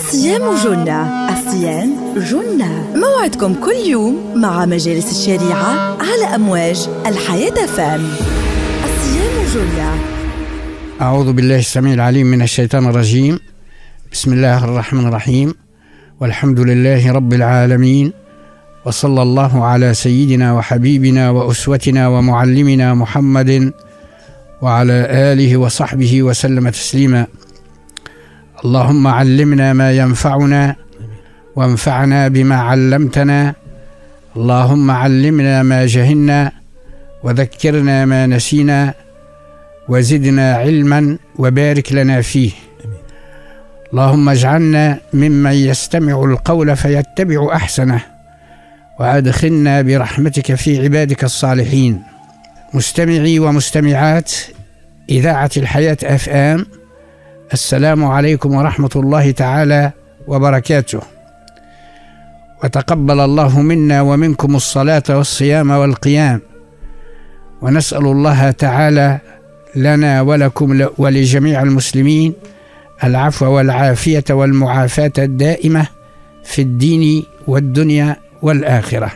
الصيام جنة، الصيام جنة. موعدكم كل يوم مع مجالس الشريعة على أمواج الحياة فام. الصيام جنة. أعوذ بالله السميع العليم من الشيطان الرجيم. بسم الله الرحمن الرحيم، والحمد لله رب العالمين، وصلى الله على سيدنا وحبيبنا وأسوتنا ومعلمنا محمد وعلى آله وصحبه وسلم تسليما. اللهم علمنا ما ينفعنا وانفعنا بما علمتنا. اللهم علمنا ما جهلنا وذكرنا ما نسينا وزدنا علما وبارك لنا فيه. اللهم اجعلنا ممن يستمع القول فيتبع أحسنه، وأدخلنا برحمتك في عبادك الصالحين. مستمعي ومستمعات إذاعة الحياة FM، السلام عليكم ورحمة الله تعالى وبركاته، وتقبل الله منا ومنكم الصلاة والصيام والقيام، ونسأل الله تعالى لنا ولكم ولجميع المسلمين العفو والعافية والمعافاة الدائمة في الدين والدنيا والآخرة.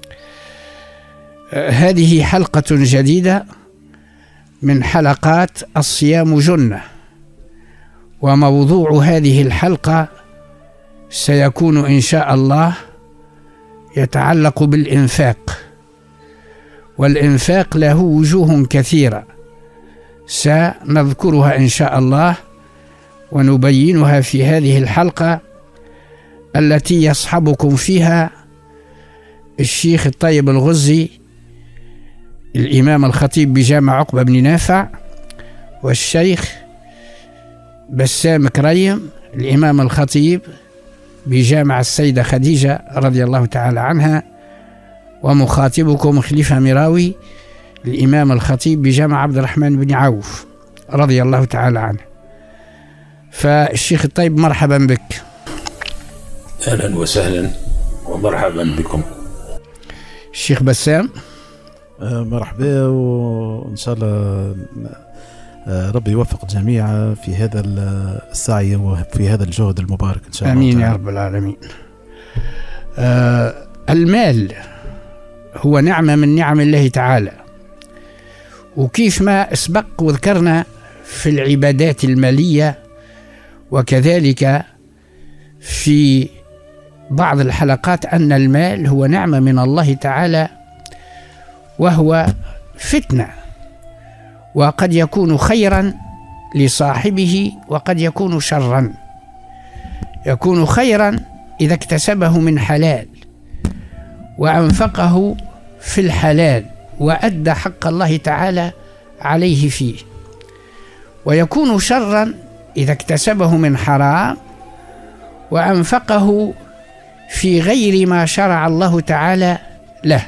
هذه حلقة جديدة من حلقات الصيام جنة، وموضوع هذه الحلقة سيكون إن شاء الله يتعلق بالإنفاق. والإنفاق له وجوه كثيرة سنذكرها إن شاء الله ونبينها في هذه الحلقة التي يصحبكم فيها الشيخ الطيب الغزي الإمام الخطيب بجامع عقبة بن نافع، والشيخ بسام كريم الإمام الخطيب بجامع السيدة خديجة رضي الله تعالى عنها، ومخاطبكم خليفة مراوي الإمام الخطيب بجامع عبد الرحمن بن عوف رضي الله تعالى عنه. فالشيخ الطيب مرحبا بك. أهلا وسهلا ومرحبا بكم. الشيخ بسام مرحبا، وإن شاء الله ربي يوفق الجميع في هذا السعي وفي هذا الجهد المبارك إن شاء الله. آمين يا رب العالمين. المال هو نعمة من نعم الله تعالى، وكيف ما أسبق وذكرنا في العبادات المالية، وكذلك في بعض الحلقات أن المال هو نعمة من الله تعالى، وهو فتنة، وقد يكون خيرا لصاحبه وقد يكون شرا. يكون خيرا إذا اكتسبه من حلال وأنفقه في الحلال وأدى حق الله تعالى عليه فيه، ويكون شرا إذا اكتسبه من حرام وأنفقه في غير ما شرع الله تعالى له.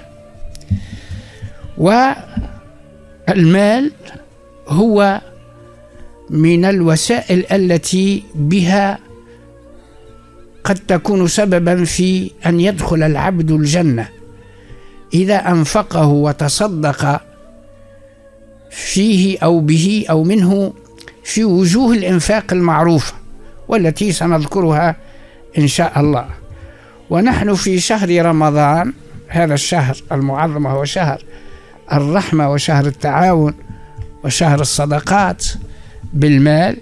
والمال هو من الوسائل التي بها قد تكون سببا في أن يدخل العبد الجنة إذا أنفقه وتصدق فيه أو به أو منه في وجوه الإنفاق المعروفة والتي سنذكرها إن شاء الله. ونحن في شهر رمضان، هذا الشهر المعظم هو شهر الرحمة وشهر التعاون وشهر الصدقات بالمال.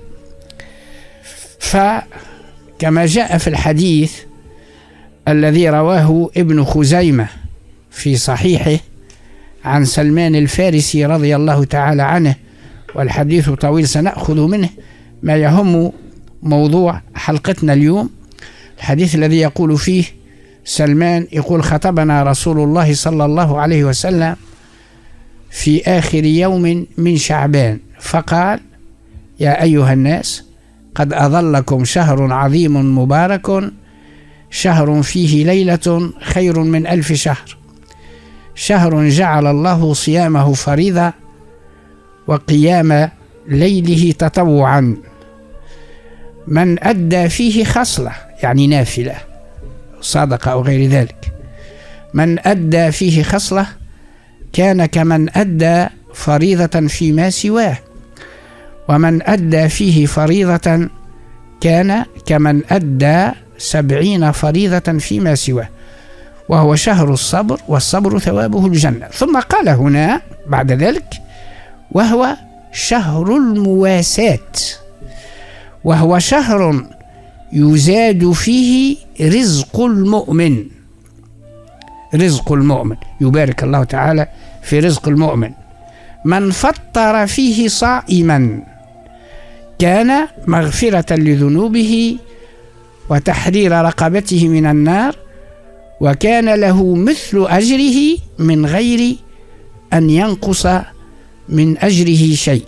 فكما جاء في الحديث الذي رواه ابن خزيمة في صحيحه عن سلمان الفارسي رضي الله تعالى عنه، والحديث طويل سنأخذ منه ما يهم موضوع حلقتنا اليوم. الحديث الذي يقول فيه سلمان يقول: خطبنا رسول الله صلى الله عليه وسلم في آخر يوم من شعبان فقال: يا أيها الناس، قد أظلكم شهر عظيم مبارك، شهر فيه ليلة خير من 1000 شهر، شهر جعل الله صيامه فريضة وقيام ليله تطوعا، من أدى فيه خصلة يعني نافلة صدقة أو غير ذلك، من أدى فيه خصلة كان كمن أدى فريضة فيما سواه، ومن أدى فيه فريضة كان كمن أدى 70 فريضة فيما سواه، وهو شهر الصبر، والصبر ثوابه الجنة. ثم قال هنا بعد ذلك: وهو شهر المواساة، وهو شهر يزاد فيه رزق المؤمن. رزق المؤمن، يبارك الله تعالى في رزق المؤمن. من فطر فيه صائما كان مغفرة لذنوبه وتحرير رقبته من النار، وكان له مثل أجره من غير أن ينقص من أجره شيء.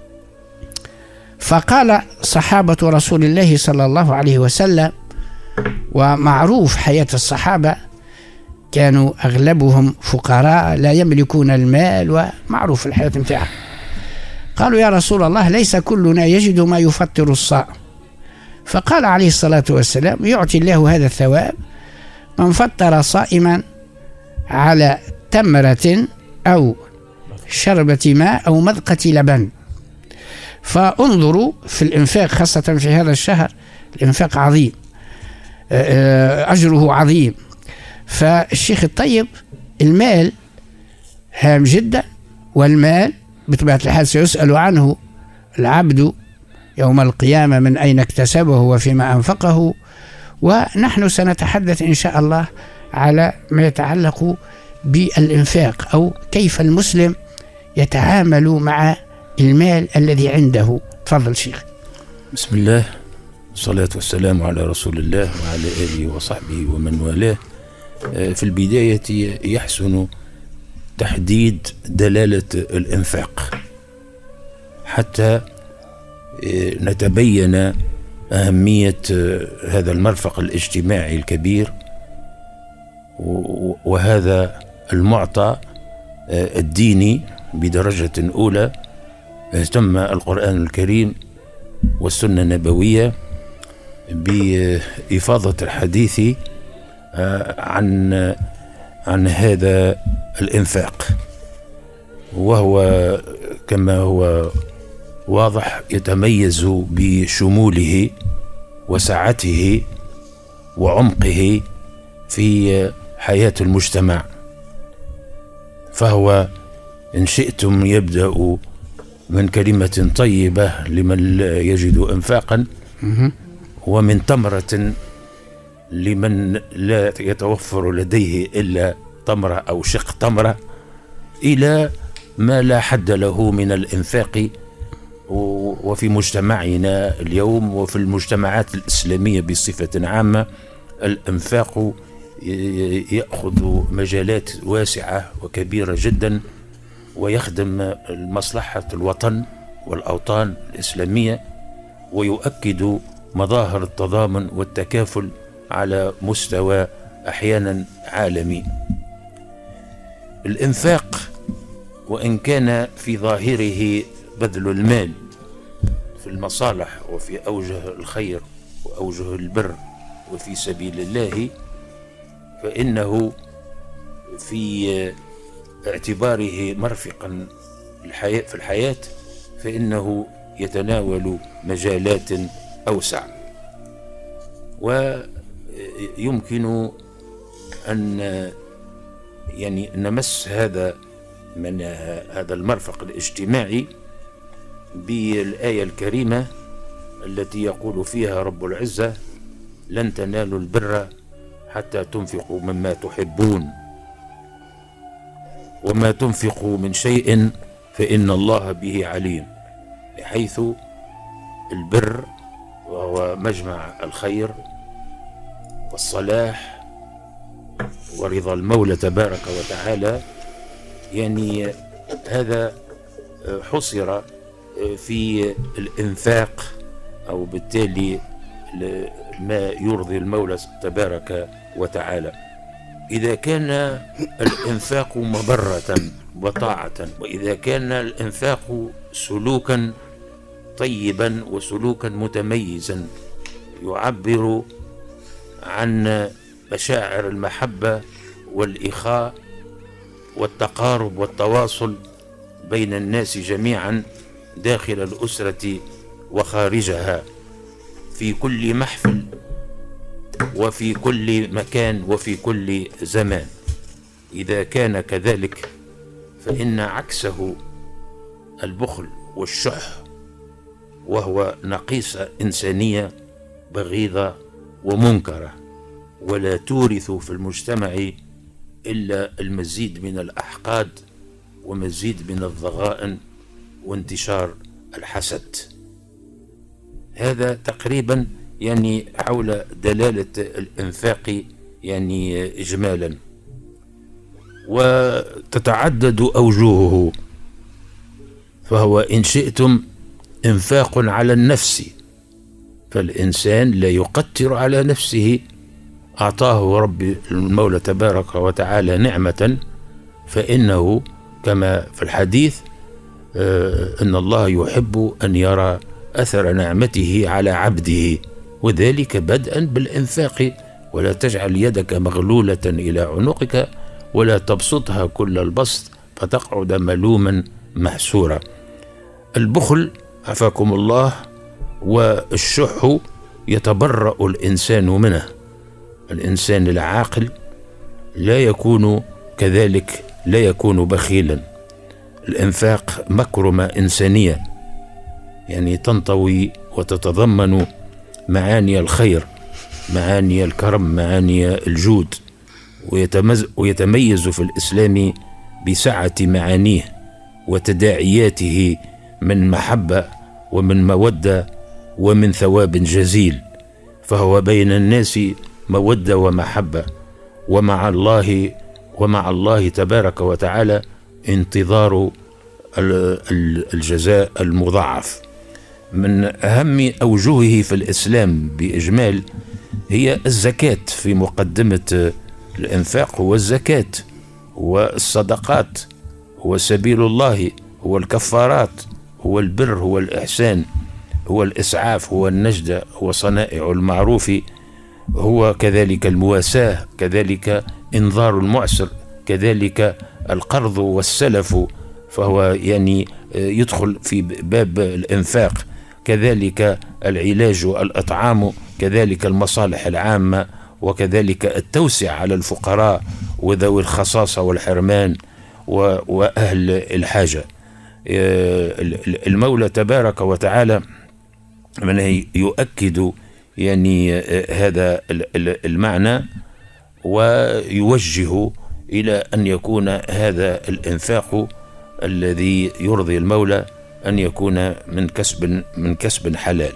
فقال صحابة رسول الله صلى الله عليه وسلم، ومعروف حياة الصحابة كانوا أغلبهم فقراء لا يملكون المال، ومعروف الحياة متاعهم. قالوا: يا رسول الله، ليس كلنا يجد ما يفطر الصائم. فقال عليه الصلاة والسلام: يعطي الله هذا الثواب من فطر صائما على تمرة أو شربة ماء أو مذقة لبن. فانظروا في الإنفاق خاصة في هذا الشهر، الإنفاق عظيم، أجره عظيم. فالشيخ الطيب، المال هام جدا، والمال بطبيعة الحال سيسأل عنه العبد يوم القيامة من أين اكتسبه وفيما أنفقه. ونحن سنتحدث إن شاء الله على ما يتعلق بالإنفاق، أو كيف المسلم يتعامل مع المال الذي عنده. تفضل شيخ. بسم الله والصلاة والسلام على رسول الله وعلى آله وصحبه ومن والاه. في البداية يحسن تحديد دلالة الإنفاق حتى نتبين أهمية هذا المرفق الاجتماعي الكبير، وهذا المعطى الديني بدرجة أولى. اهتم القرآن الكريم والسنة النبوية بإفاضة الحديث عن هذا الإنفاق، وهو كما هو واضح يتميز بشموله وسعته وعمقه في حياة المجتمع. فهو إن شئتم يبدأ من كلمة طيبة لمن لا يجد إنفاقا، ومن تمرة لمن لا يتوفر لديه إلا تمرة أو شق تمرة، إلى ما لا حد له من الإنفاق. وفي مجتمعنا اليوم وفي المجتمعات الإسلامية بصفة عامة، الإنفاق يأخذ مجالات واسعة وكبيرة جدا، ويخدم مصلحة الوطن والأوطان الإسلامية، ويؤكد مظاهر التضامن والتكافل على مستوى أحيانا عالمي. الإنفاق وإن كان في ظاهره بذل المال في المصالح وفي أوجه الخير وأوجه البر وفي سبيل الله، فإنه في اعتباره مرفقا في الحياة فإنه يتناول مجالات أوسع، ويمكن أن يعني نمس هذا المرفق الاجتماعي بالآية الكريمة التي يقول فيها رب العزة: لن تنالوا البر حتى تنفقوا مما تحبون، وما تنفقوا من شيء فإن الله به عليم. بحيث البر وهو مجمع الخير والصلاح ورضا المولى تبارك وتعالى، يعني هذا حصر في الإنفاق، أو بالتالي ما يرضي المولى تبارك وتعالى. إذا كان الإنفاق مبرة وطاعة، وإذا كان الإنفاق سلوكا طيبا وسلوكا متميزا يعبر عن مشاعر المحبة والإخاء والتقارب والتواصل بين الناس جميعا داخل الأسرة وخارجها، في كل محفل وفي كل مكان وفي كل زمان. إذا كان كذلك فإن عكسه البخل والشح، وهو نقيصة إنسانية بغيضة ومنكرة، ولا تورث في المجتمع إلا المزيد من الأحقاد ومزيد من الضغائن وانتشار الحسد. هذا تقريبا يعني حول دلالة الإنفاق يعني إجمالا. وتتعدد أوجهه، فهو إن شئتم إنفاق على النفس، فالإنسان لا يقتر على نفسه، أعطاه رب المولى تبارك وتعالى نعمة، فإنه كما في الحديث إن الله يحب أن يرى أثر نعمته على عبده، وذلك بدءا بالإنفاق. ولا تجعل يدك مغلولة إلى عنقك ولا تبسطها كل البسط فتقعد ملوما محسورا. البخل عفاكم الله والشح يتبرأ الإنسان منه. الإنسان العاقل لا يكون كذلك، لا يكون بخيلا. الإنفاق مكرمة إنسانية، يعني تنطوي وتتضمن معاني الخير، معاني الكرم، معاني الجود، ويتميز في الإسلام بسعة معانيه وتداعياته من محبة ومن مودة ومن ثواب جزيل. فهو بين الناس مودة ومحبة، ومع الله تبارك وتعالى انتظار الجزاء المضاعف. من أهم أوجهه في الإسلام بإجمال هي الزكاة. في مقدمة الإنفاق هو الزكاة، هو الصدقات، هو سبيل الله، هو الكفارات، هو البر، هو الإحسان، هو الإسعاف، هو النجدة، هو صنائع المعروف، هو كذلك المواساة، كذلك إنظار المعسر، كذلك القرض والسلف، فهو يعني يدخل في باب الإنفاق. كذلك العلاج والإطعام، كذلك المصالح العامة، وكذلك التوسع على الفقراء وذوي الخصاصة والحرمان وأهل الحاجة. المولى تبارك وتعالى من يؤكد يعني هذا المعنى، ويوجه إلى أن يكون هذا الإنفاق الذي يرضي المولى أن يكون من كسب حلال.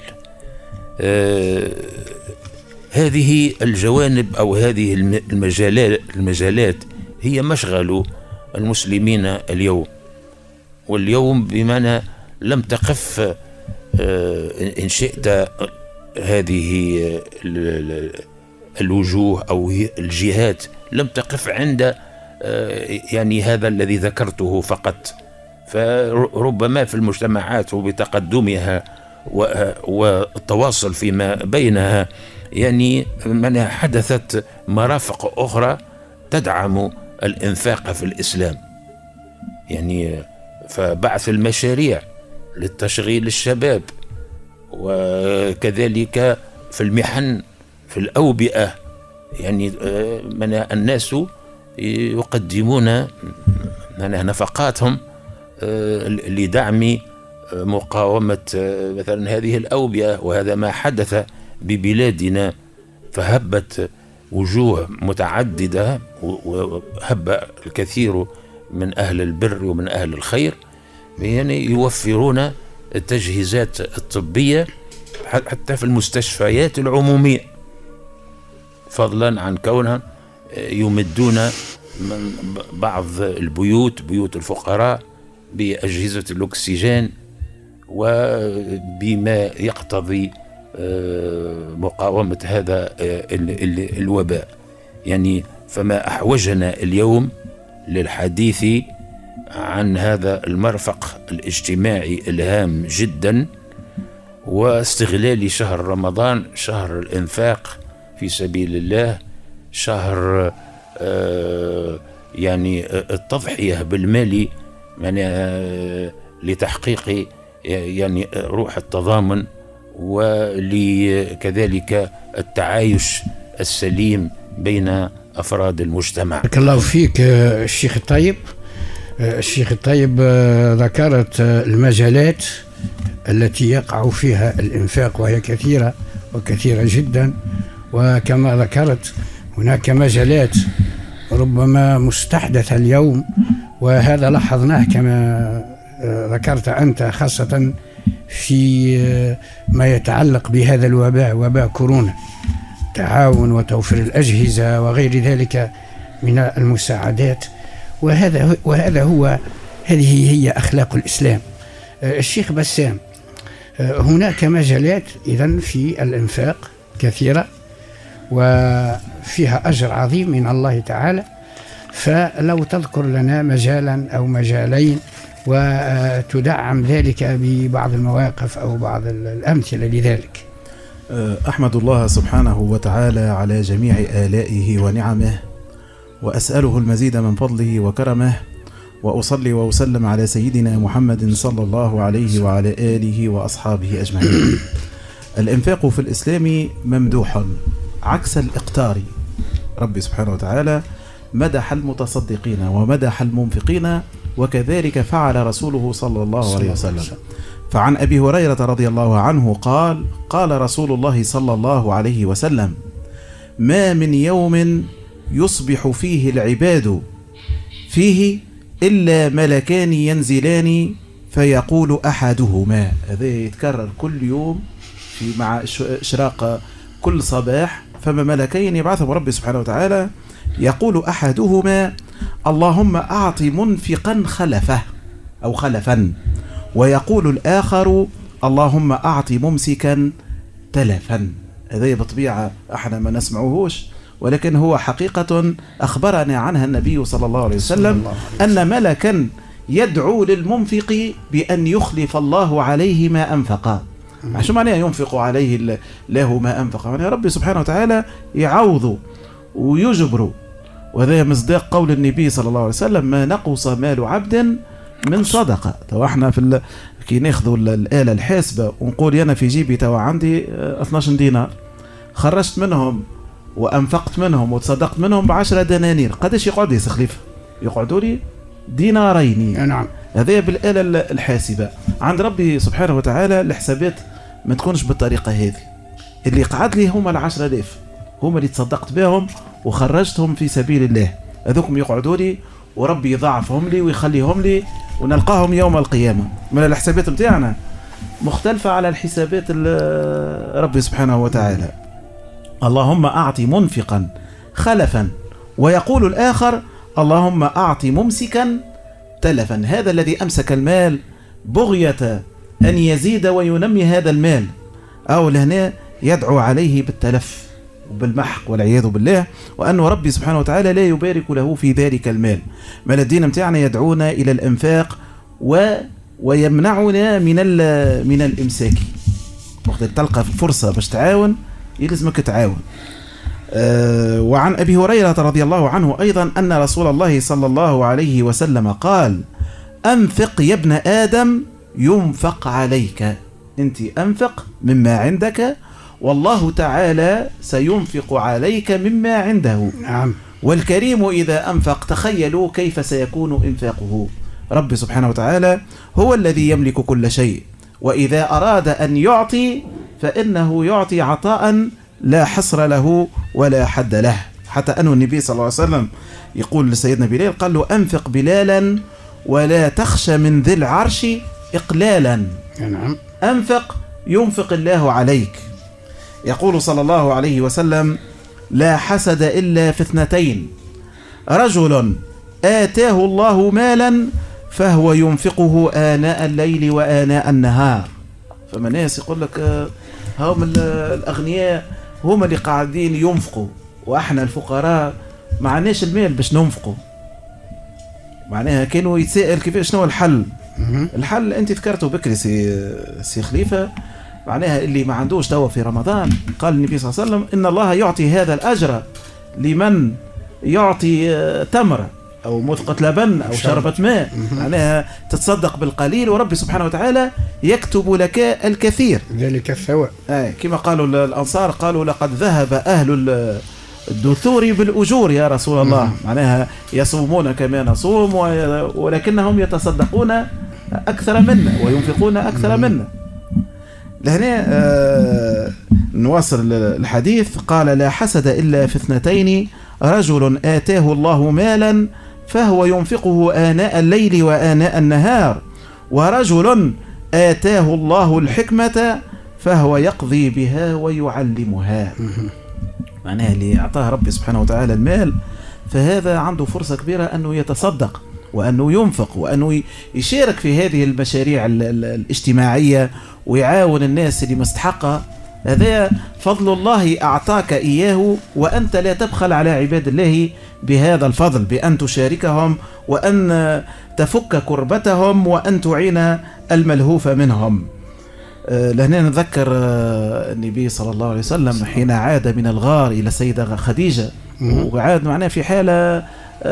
هذه الجوانب أو هذه المجالات هي مشغل المسلمين اليوم. واليوم بمعنى لم تقف إن شئت هذه الوجوه أو الجهات لم تقف عند يعني هذا الذي ذكرته فقط. فربما في المجتمعات وبتقدمها والتواصل فيما بينها يعني من حدثت مرافق أخرى تدعم الإنفاق في الإسلام، يعني فبعث المشاريع للتشغيل الشباب، وكذلك في المحن، في الأوبئة، يعني من الناس يقدمون نفقاتهم لدعم مقاومة مثلا هذه الأوبئة. وهذا ما حدث ببلادنا، فهبت وجوه متعددة وهب الكثير من أهل البر ومن أهل الخير، يعني يوفرون التجهيزات الطبية حتى في المستشفيات العمومية، فضلا عن كونها يمدون من بعض البيوت، بيوت الفقراء، بأجهزة الأكسجين وبما يقتضي مقاومة هذا الوباء. يعني فما أحوجنا اليوم للحديث عن هذا المرفق الاجتماعي الهام جدا، واستغلال شهر رمضان، شهر الإنفاق في سبيل الله، شهر يعني التضحية بالمال، يعني لتحقيق يعني روح التضامن ولكذلك التعايش السليم بين أفراد المجتمع. بارك الله فيك الشيخ الطيب. الشيخ الطيب ذكرت المجالات التي يقع فيها الإنفاق، وهي كثيرة وكثيرة جدا، وكما ذكرت هناك مجالات ربما مستحدثة اليوم، وهذا لاحظناه كما ذكرت أنت، خاصة في ما يتعلق بهذا الوباء، وباء كورونا، تعاون وتوفير الأجهزة وغير ذلك من المساعدات، هذه هي أخلاق الإسلام. الشيخ بسام، هناك مجالات إذن في الإنفاق كثيرة وفيها أجر عظيم من الله تعالى، فلو تذكر لنا مجالا أو مجالين وتدعم ذلك ببعض المواقف أو بعض الأمثلة لذلك. أحمد الله سبحانه وتعالى على جميع آلائه ونعمه، وأسأله المزيد من فضله وكرمه، وأصلي وأسلم على سيدنا محمد صلى الله عليه وعلى آله وأصحابه أجمعين. الإنفاق في الإسلام ممدوح عكس الإقتار. ربي سبحانه وتعالى مدح المتصدقين ومدح المنفقين، وكذلك فعل رسوله صلى الله عليه وسلم. فعن أبي هريرة رضي الله عنه قال: قال رسول الله صلى الله عليه وسلم: ما من يوم يصبح فيه العباد فيه إلا ملكان ينزلان فيقول أحدهما. هذا يتكرر كل يوم مع إشراق كل صباح، فما ملكين يبعثهم ربي سبحانه وتعالى، يقول أحدهما: اللهم أعط منفقا خلفه أو خلفا، ويقول الآخر: اللهم أعط ممسكا تلفا. هذا بطبيعة احنا ما نسمعوهوش، ولكن هو حقيقة أخبرنا عنها النبي صلى الله عليه وسلم أن ملكا يدعو للمنفق بأن يخلف الله عليه ما أنفق. شو معناه ينفق عليه له ما أنفق؟ يعني ربي سبحانه وتعالى يعوض ويجبر، وهذا مصداق قول النبي صلى الله عليه وسلم: ما نقص مال عبد من صدقة. تو احنا كي ناخذوا الآلة الحاسبة ونقول أنا في جيبي تو عندي 12 دينار، خرجت منهم وأنفقت منهم وتصدقت منهم ب10 دنانير، قداش يقعد لي سخليفة؟ يقعدوا لي دينارين. نعم. هذا بالآلة الحاسبة. عند ربي سبحانه وتعالى الحسابات ما تكونش بالطريقة هذه. اللي قعد لي هما 10,000، هما اللي تصدقت بهم وخرجتهم في سبيل الله، هذوكم يقعدوا لي وربي يضاعفهم لي ويخليهم لي ونلقاهم يوم القيامة. من الحسابات متاعنا مختلفة على الحسابات ربي سبحانه وتعالى. اللهم أعطي منفقا خلفا، ويقول الآخر: اللهم أعطي ممسكا تلفا. هذا الذي أمسك المال بغية أن يزيد وينمي هذا المال، أو لهنا يدعو عليه بالتلف وبالمحق والعياذ بالله، وأن ربي سبحانه وتعالى لا يبارك له في ذلك المال. مال الدين متاعنا يدعونا إلى الإنفاق ويمنعنا من الإمساك. وقت تلقى فرصة باش تعاون يلزمك تعاون. وعن أبي هريرة رضي الله عنه أيضا أن رسول الله صلى الله عليه وسلم قال: أنفق يا ابن آدم ينفق عليك. أنت أنفق مما عندك، والله تعالى سينفق عليك مما عنده. نعم. والكريم إذا أنفق تخيلوا كيف سيكون إنفاقه. رب سبحانه وتعالى هو الذي يملك كل شيء، وإذا أراد أن يعطي فإنه يعطي عطاء لا حصر له ولا حد له. حتى أن النبي صلى الله عليه وسلم يقول لسيدنا بلال، قال له: أنفق بلالا ولا تخشى من ذي العرش إقلالا. نعم. أنفق ينفق الله عليك. يقول صلى الله عليه وسلم: لا حسد إلا في اثنتين: رجل آتاه الله مالا فهو ينفقه آناء الليل وآناء النهار. فما ناس يقول لك هم الأغنياء هم اللي قاعدين ينفقوا، وإحنا الفقراء ما عناش المال باش ننفقوا. معناها كانوا يتساءل كيف شنو الحل. الحل أنت ذكرته بكري سي خليفة، معناها اللي ما عندوش توا في رمضان، قال النبي صلى الله عليه وسلم: إن الله يعطي هذا الأجر لمن يعطي تمر أو مثقة لبن أو شربة ماء، معناها تتصدق بالقليل وربي سبحانه وتعالى يكتب لك الكثير، ذلك الثواب. كما قالوا الأنصار، قالوا لقد ذهب أهل الدثور بالأجور يا رسول الله، معناها يصومون كما نصوم ولكنهم يتصدقون أكثر منا وينفقون أكثر منا. لهنا نواصل الحديث. قال: لا حسد إلا في اثنتين، رجل آتاه الله مالا فهو ينفقه آناء الليل وآناء النهار، ورجل آتاه الله الحكمة فهو يقضي بها ويعلمها. معناها اللي أعطاه ربي سبحانه وتعالى المال فهذا عنده فرصة كبيرة أنه يتصدق وأنه ينفق وأنه يشارك في هذه المشاريع الاجتماعية ويعاون الناس اللي مستحقة. هذا فضل الله أعطاك إياه، وأنت لا تبخل على عباد الله بهذا الفضل، بأن تشاركهم وأن تفك كربتهم وأن تعين الملهوف منهم. لهنا نذكر النبي صلى الله عليه وسلم حين عاد من الغار إلى السيدة خديجة، وعاد معناه في حالة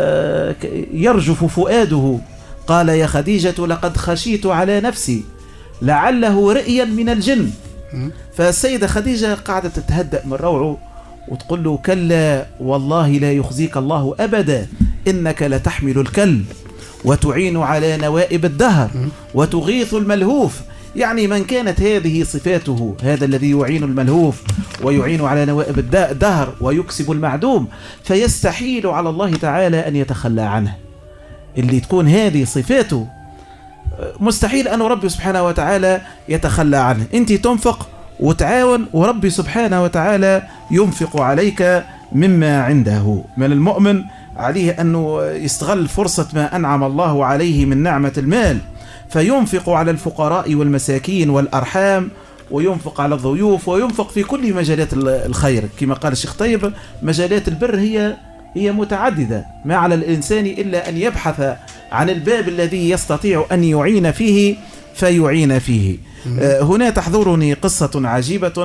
يرجف فؤاده، قال: يا خديجة لقد خشيت على نفسي لعله رئيا من الجن. فالسيدة خديجة قاعدة تتهدأ من روعه وتقول له: كلا والله لا يخزيك الله أبدا، إنك لتحمل الكلب وتعين على نوائب الدهر وتغيث الملهوف. يعني من كانت هذه صفاته، هذا الذي يعين الملهوف ويعين على نوائب الدهر ويكسب المعدوم، فيستحيل على الله تعالى أن يتخلى عنه. اللي تكون هذه صفاته مستحيل أن ربي سبحانه وتعالى يتخلى عنه. أنت تنفق وتعاون وربي سبحانه وتعالى ينفق عليك مما عنده. من المؤمن عليه أنه يستغل فرصة ما أنعم الله عليه من نعمة المال، فينفق على الفقراء والمساكين والأرحام، وينفق على الضيوف، وينفق في كل مجالات الخير. كما قال الشيخ طيب: مجالات البر هي متعددة، ما على الإنسان إلا أن يبحث عن الباب الذي يستطيع أن يعين فيه فيعين فيه. هنا تحضرني قصة عجيبة،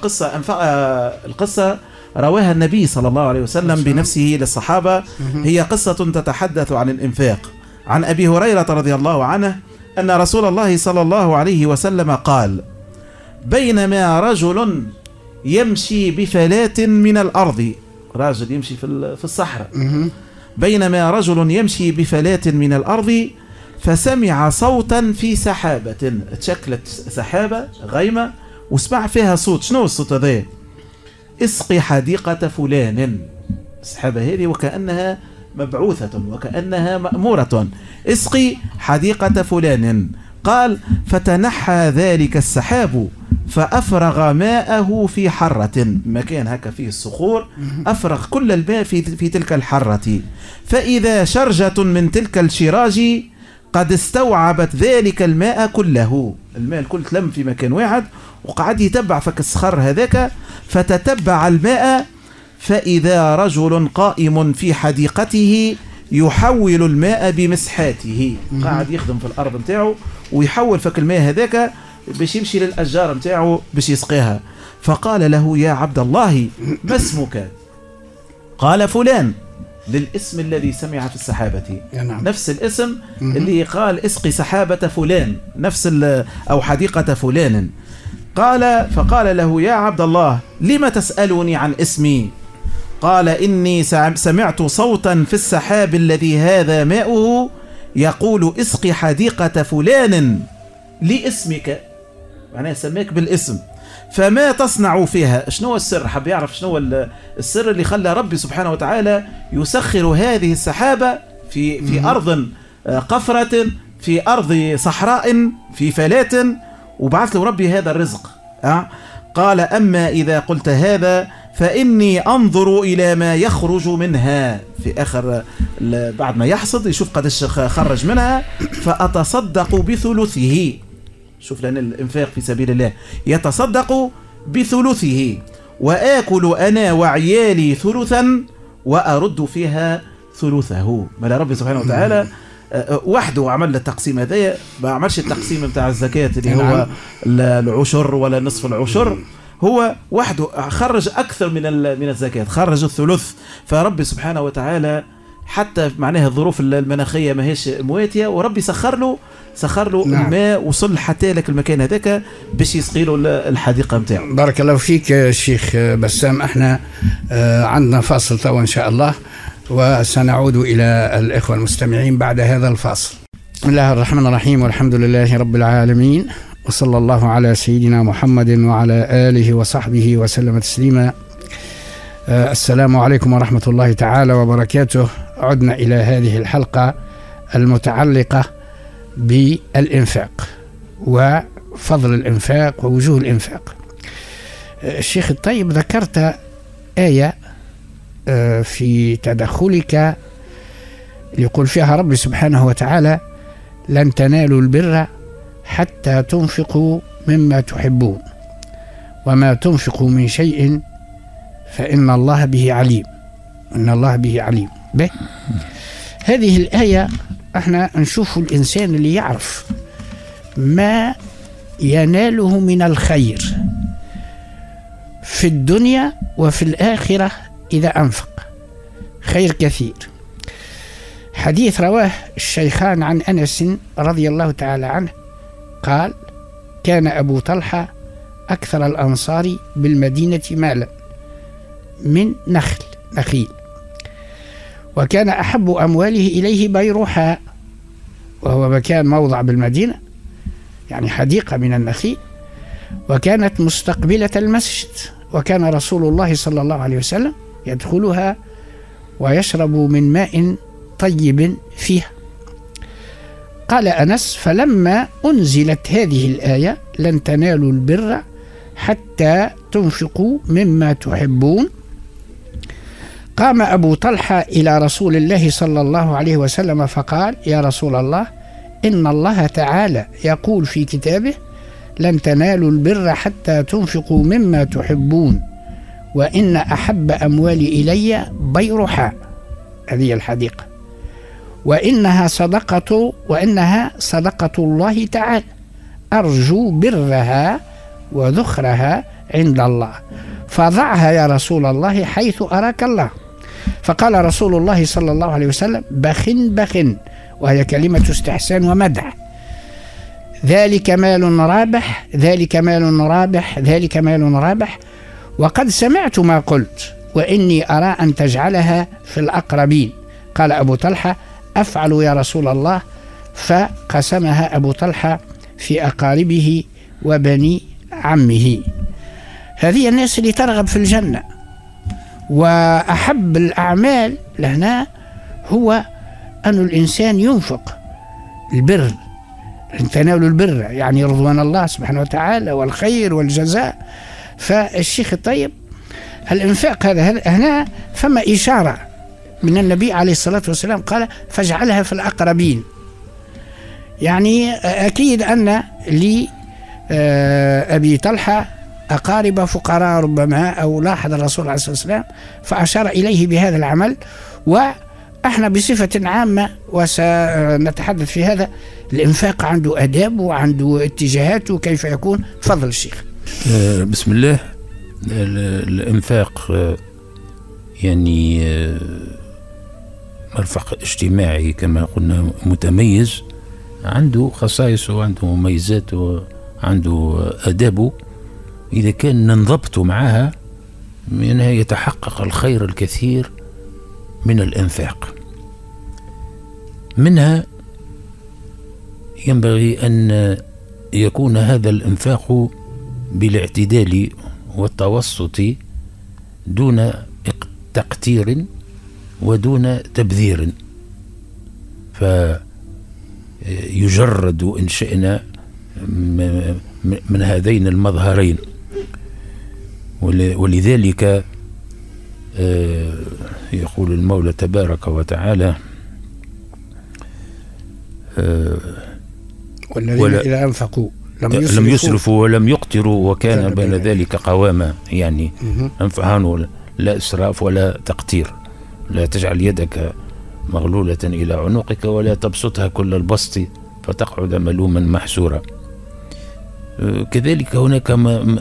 القصة رواها النبي صلى الله عليه وسلم بنفسه للصحابة. هي قصة تتحدث عن الإنفاق. عن أبي هريرة رضي الله عنه أن رسول الله صلى الله عليه وسلم قال: بينما رجل يمشي بفلاة من الأرض، راجل يمشي في الصحراء، بينما رجل يمشي بفلاة من الأرض فسمع صوتا في سحابة، تشكلت سحابة غيمة وسمع فيها صوت. شنو الصوت هذا؟ اسقي حديقة فلان. السحابة هذه وكأنها مبعوثة وكأنها مأمورة، اسقي حديقة فلان. قال: فتنحى ذلك السحاب فأفرغ ماءه في حرة، مكان هكا فيه الصخور، أفرغ كل الماء في تلك الحرة، فإذا شرجة من تلك الشراج قد استوعبت ذلك الماء كله. الماء الكل تلم في مكان واحد، وقعد يتبع فك الصخر هذاك، فتتبع الماء فإذا رجل قائم في حديقته يحول الماء بمسحاته، قاعد يخدم في الأرض متاعه ويحول فك الماء هذاك باش يمشي للأشجار متاعه باش يسقيها. فقال له: يا عبد الله ما اسمك؟ قال: فلان، للاسم الذي سمع في السحابة، نفس الاسم اللي قال اسقي سحابة فلان، نفس أو حديقة فلان. فقال له: يا عبد الله لم تسألني عن اسمي؟ قال: إني سمعت صوتا في السحاب الذي هذا ماؤه يقول اسقي حديقة فلان لاسمك، معناه سماك بالاسم، فما تصنع فيها؟ شنو السر؟ حب يعرف شنو السر اللي خلى ربي سبحانه وتعالى يسخر هذه السحابة في أرض قفرة، في أرض صحراء، في فلاة، وبعث له ربي هذا الرزق. قال: أما إذا قلت هذا فإني أنظر إلى ما يخرج منها، في آخر بعد ما يحصد يشوف قدش خرج منها، فأتصدق بثلثه. شوف، لأن الإنفاق في سبيل الله يتصدق بثلثه، وآكل أنا وعيالي ثلثا وأرد فيها ثلثه. ما ربي سبحانه وتعالى وحده عمل التقسيم هذا، ما عملش التقسيم بتاع الزكاة اللي هو العشر ولا نصف العشر، هو وحده خرج أكثر من الزكاة، خرج الثلث. فربي سبحانه وتعالى حتى معناها الظروف المناخيه ماهيش مواتيه، وربي سخر له الماء، وصل حتى لك المكان هذاك باش يسقي له الحديقه نتاعو. بارك الله فيك الشيخ بسام. احنا عندنا فاصل توا ان شاء الله، وسنعود الى الاخوه المستمعين بعد هذا الفاصل. بسم الله الرحمن الرحيم، والحمد لله رب العالمين، وصلى الله على سيدنا محمد وعلى آله وصحبه وسلم تسليما. السلام عليكم ورحمة الله تعالى وبركاته. عدنا إلى هذه الحلقة المتعلقة بالإنفاق وفضل الإنفاق ووجوه الإنفاق. الشيخ الطيب ذكرت آية في تدخلك يقول فيها رب سبحانه وتعالى: لن تنالوا البر حتى تنفقوا مما تحبون وما تنفقوا من شيء فإن الله به عليم. إن الله به عليم. هذه الآية احنا نشوف الإنسان اللي يعرف ما يناله من الخير في الدنيا وفي الآخرة إذا أنفق خير كثير. حديث رواه الشيخان عن أنس رضي الله تعالى عنه قال: كان أبو طلحة أكثر الأنصار بالمدينة مالا من نخيل، وكان أحب أمواله إليه بيروحاء، وهو مكان موضع بالمدينة يعني حديقة من النخيل، وكانت مستقبلة المسجد، وكان رسول الله صلى الله عليه وسلم يدخلها ويشرب من ماء طيب فيها. قال أنس: فلما أنزلت هذه الآية لن تنالوا البر حتى تنفقوا مما تحبون، قام أبو طلحة إلى رسول الله صلى الله عليه وسلم فقال: يا رسول الله، إن الله تعالى يقول في كتابه: لن تنالوا البر حتى تنفقوا مما تحبون، وإن أحب أموالي إلي بيرحاء، هذه الحديقة، وإنها صدقة الله تعالى، أرجو برها وذخرها عند الله، فضعها يا رسول الله حيث أراك الله. فقال رسول الله صلى الله عليه وسلم: بخ، وهي كلمة استحسان ومدح، ذلك مال رابح، ذلك مال رابح، ذلك مال رابح، وقد سمعت ما قلت، وإني أرى أن تجعلها في الأقربين. قال أبو طلحة: أفعل يا رسول الله. فقسمها أبو طلحة في أقاربه وبني عمه. هذه الناس اللي ترغب في الجنة، وأحب الأعمال لهنا هو أن الإنسان ينفق البر، أن تنالوا البر يعني رضوان الله سبحانه وتعالى والخير والجزاء. فالشيخ الطيب الإنفاق هذا هنا فما إشارة من النبي عليه الصلاة والسلام قال: فاجعلها في الأقربين. يعني أكيد أن لأبي طلحة أقارب فقراء ربما، أو لاحظ الرسول عليه الصلاة والسلام فأشار إليه بهذا العمل. وإحنا بصفة عامة وسنتحدث في هذا، الإنفاق عنده أداب وعنده اتجاهات وكيف يكون. فضل الشيخ. بسم الله. الإنفاق يعني مرفق اجتماعي كما قلنا متميز، عنده خصائص وعنده مميزات وعنده أدابه. إذا كان ننضبط معها منها يتحقق الخير الكثير من الإنفاق. منها ينبغي أن يكون هذا الإنفاق بالاعتدال والتوسط دون تقتير ودون تبذير، فيجرد إن شئنا من هذين المظهرين. ولذلك يقول المولى تبارك وتعالى: والذين إذا أنفقوا لم يسرفوا ولم يقتروا وكان بين ذلك قواما. يعني أنفقوا لا إسراف ولا تقتير. لا تجعل يدك مغلولة إلى عنقك ولا تبسطها كل البسط فتقعد ملوما محسورا. كذلك هناك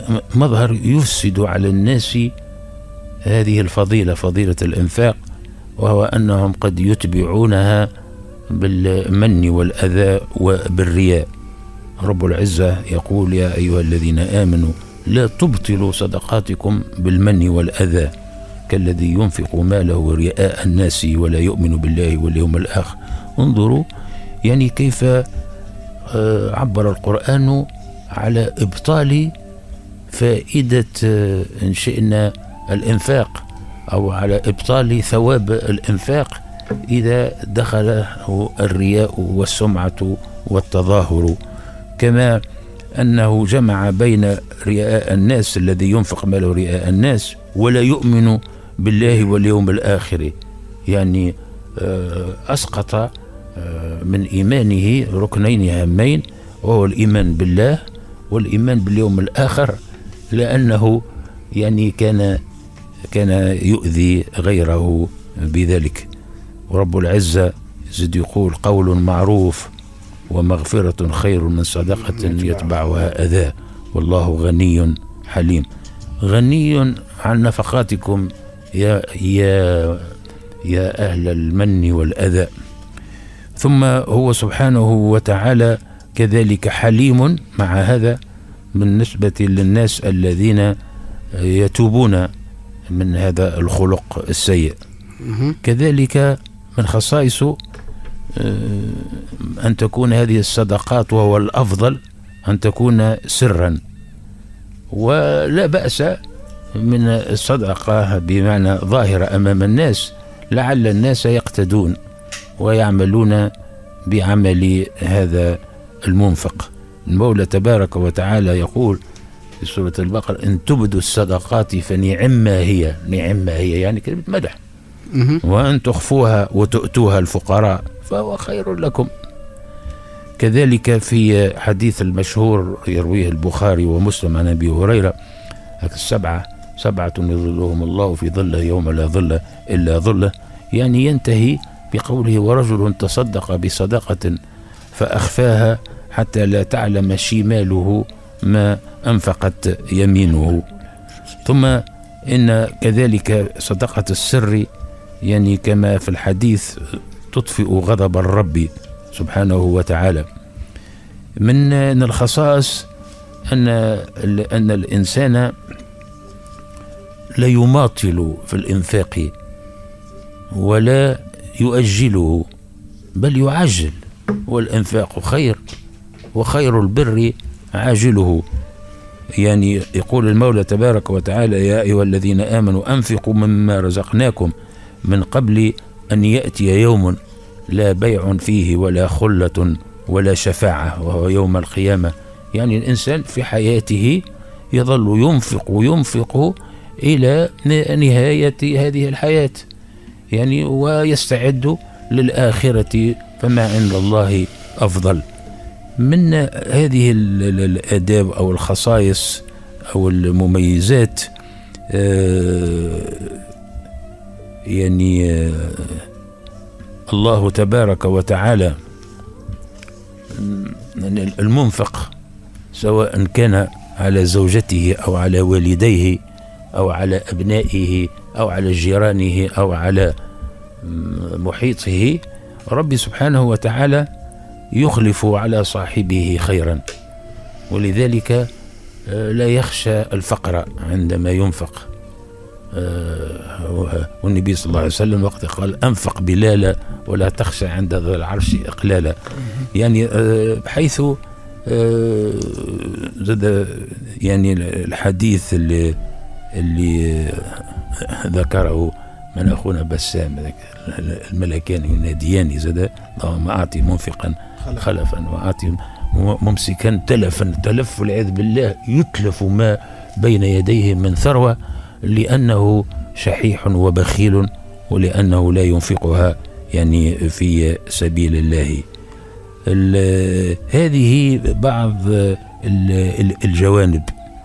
مظهر يفسد على الناس هذه الفضيلة، فضيلة الإنفاق، وهو أنهم قد يتبعونها بالمن والأذى وبالرياء. رب العزة يقول: يا أيها الذين آمنوا لا تبطلوا صدقاتكم بالمن والأذى كالذي ينفق ماله رئاء الناس ولا يؤمن بالله واليوم الآخر. انظروا يعني كيف عبر القرآن على إبطال فائدة إن شئنا الإنفاق، أو على إبطال ثواب الإنفاق إذا دخله الرياء والسمعة والتظاهر، كما أنه جمع بين رئاء الناس الذي ينفق ماله رئاء الناس ولا يؤمن بالله واليوم الآخر، يعني أسقط من إيمانه ركنين هامين، وهو الإيمان بالله والإيمان باليوم الآخر، لأنه يعني كان يؤذي غيره بذلك. ورب العزة يزيد يقول: قول معروف ومغفرة خير من صدقة يتبعها أذى والله غني حليم. غني عن نفقاتكم يا أهل المن والأذى. ثم هو سبحانه وتعالى كذلك حليم مع هذا بالنسبة للناس الذين يتوبون من هذا الخلق السيء. كذلك من خصائصه أن تكون هذه الصدقات، وهو الأفضل أن تكون سرا، ولا بأس من الصدقة بمعنى ظاهرة أمام الناس لعل الناس يقتدون ويعملون بعمل هذا المنفق. المولى تبارك وتعالى يقول في سورة البقرة: إن تبدوا الصدقات فنعما هي. نعما هي يعني كلمة مدح. وأن تخفوها وتؤتوها الفقراء فهو خير لكم. كذلك في حديث المشهور يرويه البخاري ومسلم عن أبي هريرة: سبعة يظلهم الله في ظله يوم لا ظل إلا ظله، يعني ينتهي بقوله: ورجل تصدق بصدقة فأخفاها حتى لا تعلم شماله ما أنفقت يمينه. ثم إن كذلك صدقة السر يعني كما في الحديث تطفئ غضب الرب سبحانه وتعالى. من الخصائص أن الإنسان لا يماطل في الإنفاق ولا يؤجله بل يعجل، والإنفاق خير وخير البر عاجله. يعني يقول المولى تبارك وتعالى: يا أيها الذين آمنوا أنفقوا مما رزقناكم من قبل أن يأتي يوم لا بيع فيه ولا خلة ولا شفاعة وهو يوم القيامة. يعني الإنسان في حياته يظل ينفق إلى نهاية هذه الحياة، يعني ويستعد للآخرة، فما عند الله أفضل. من هذه الآداب أو الخصائص أو المميزات يعني الله تبارك وتعالى المنفق سواء كان على زوجته أو على والديه أو على أبنائه أو على جيرانه أو على محيطه، ربي سبحانه وتعالى يخلف على صاحبه خيرا، ولذلك لا يخشى الفقر عندما ينفق. والنبي صلى الله عليه وسلم وقت قال: أنفق بلالا ولا تخشى عند ذي العرش إقلالا. يعني بحيث يعني الحديث اللي ذكره من أخونا بسام: الملكان يناديان زاد اللهم أعطي منفقا خلفا وأعطي ممسكا تلفا. تلف والعياذ بالله يتلف ما بين يديه من ثروة، لأنه شحيح وبخيل ولأنه لا ينفقها يعني في سبيل الله. هذه بعض الجوانب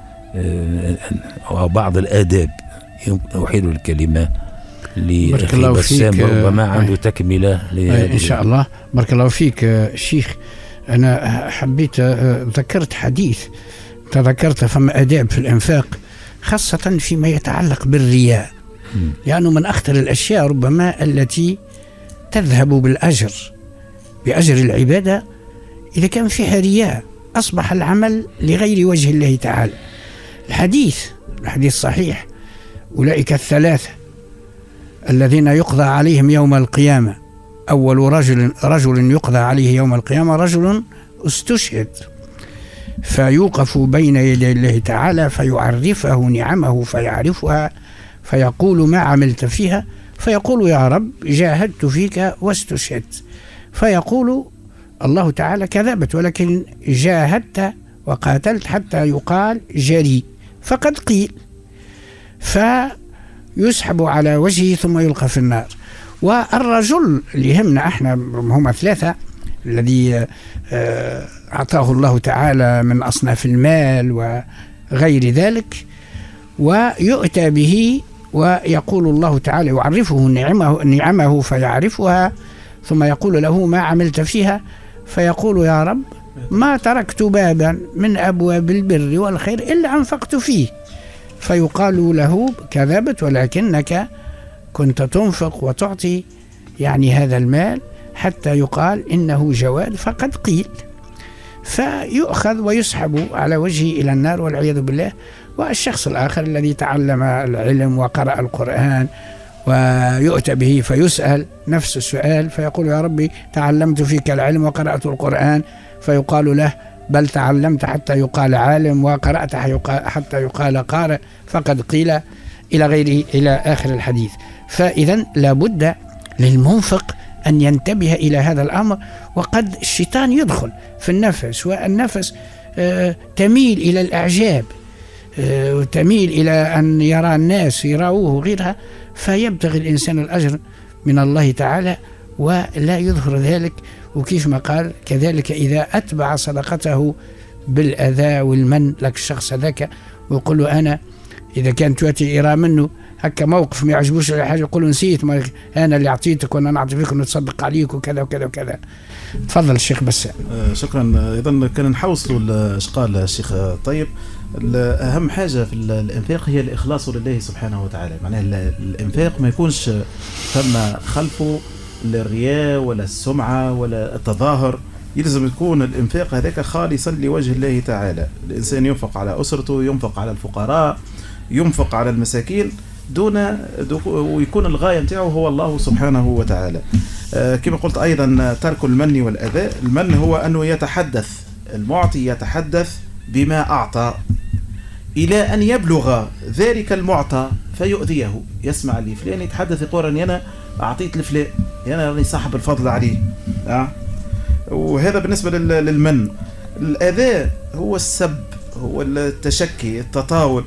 أو بعض الآداب. أحيل الكلمة لأخي بسام ربما عنده تكملة إن شاء الله. بارك الله فيك شيخ. أنا حبيت ذكرت حديث تذكرت فما آداب في الإنفاق، خاصة فيما يتعلق بالرياء. لأنه من أخطر الأشياء ربما التي تذهب بأجر العبادة إذا كان فيها رياء، أصبح العمل لغير وجه الله تعالى. الحديث صحيح: أولئك الثلاثة الذين يقضى عليهم يوم القيامة، أول رجل يقضى عليه يوم القيامة رجل استشهد، فيوقف بين يدي الله تعالى فيعرفه نعمه فيعرفها، فيقول: ما عملت فيها؟ فيقول: يا رب جاهدت فيك واستشهدت. فيقول الله تعالى: كذبت، ولكن جاهدت وقاتلت حتى يقال جري، فقد قيل. فيسحب على وجهه ثم يلقى في النار. والرجل اللي يهمنا احنا هم ثلاثة، الذي أعطاه الله تعالى من أصناف المال وغير ذلك، ويؤتى به ويقول الله تعالى يعرفه نعمه فيعرفها، ثم يقول له: ما عملت فيها؟ فيقول: يا رب ما تركت بابا من أبواب البر والخير إلا أنفقت فيه. فيقال له: كذبت، ولكنك كنت تنفق وتعطي يعني هذا المال حتى يقال إنه جواد، فقد قيل. فيؤخذ ويسحب على وجهه إلى النار والعياذ بالله. والشخص الآخر الذي تعلم العلم وقرأ القرآن ويؤتى به فيسأل نفس السؤال، فيقول: يا ربي تعلمت فيك العلم وقرأت القرآن. فيقال له: بل تعلمت حتى يقال عالم وقرأت حتى يقال قارئ، فقد قيل، إلى غيره، إلى آخر الحديث. فإذا لابد للمنفق أن ينتبه إلى هذا الأمر. وقد الشيطان يدخل في النفس، والنفس تميل إلى الإعجاب، تميل إلى أن يرى الناس يراوه غيرها، فيبتغي الإنسان الأجر من الله تعالى ولا يظهر ذلك. وكيف ما قال: كذلك إذا أتبع صدقته بالأذى والمن لك الشخص ذاك، ويقول له: أنا إذا كان تواتي إرى منه هكا موقف ما يعجبوش ولا حاجة، يقول له: نسيت، ما أنا اللي أعطيتك وأنا نعطي فيك ونتصدق عليك وكذا وكذا وكذا. تفضل الشيخ بسام. شكرا. إذا كان نحوصلوا ايش قال الشيخ طيب. أهم حاجة في الإنفاق هي الإخلاص لله سبحانه وتعالى. معناها الإنفاق ما يكونش ثم خلفه الرياء ولا السمعة ولا التظاهر، يلزم يكون الإنفاق هذاك خالصا لوجه الله تعالى. الإنسان ينفق على أسرته، ينفق على الفقراء، ينفق على المساكين، ويكون الغاية متاعه هو الله سبحانه وتعالى. كما قلت أيضا: ترك المن والأذى. المن هو أنه يتحدث، المعطي يتحدث بما أعطى إلى أن يبلغ ذلك المعطى فيؤذيه. يسمع لي فلان يتحدث يقول: أني أنا أعطيت لفلان، أنا راني صاحب الفضل عليه. وهذا بالنسبة للمن. الأذى هو السب، هو التشكي، التطاول،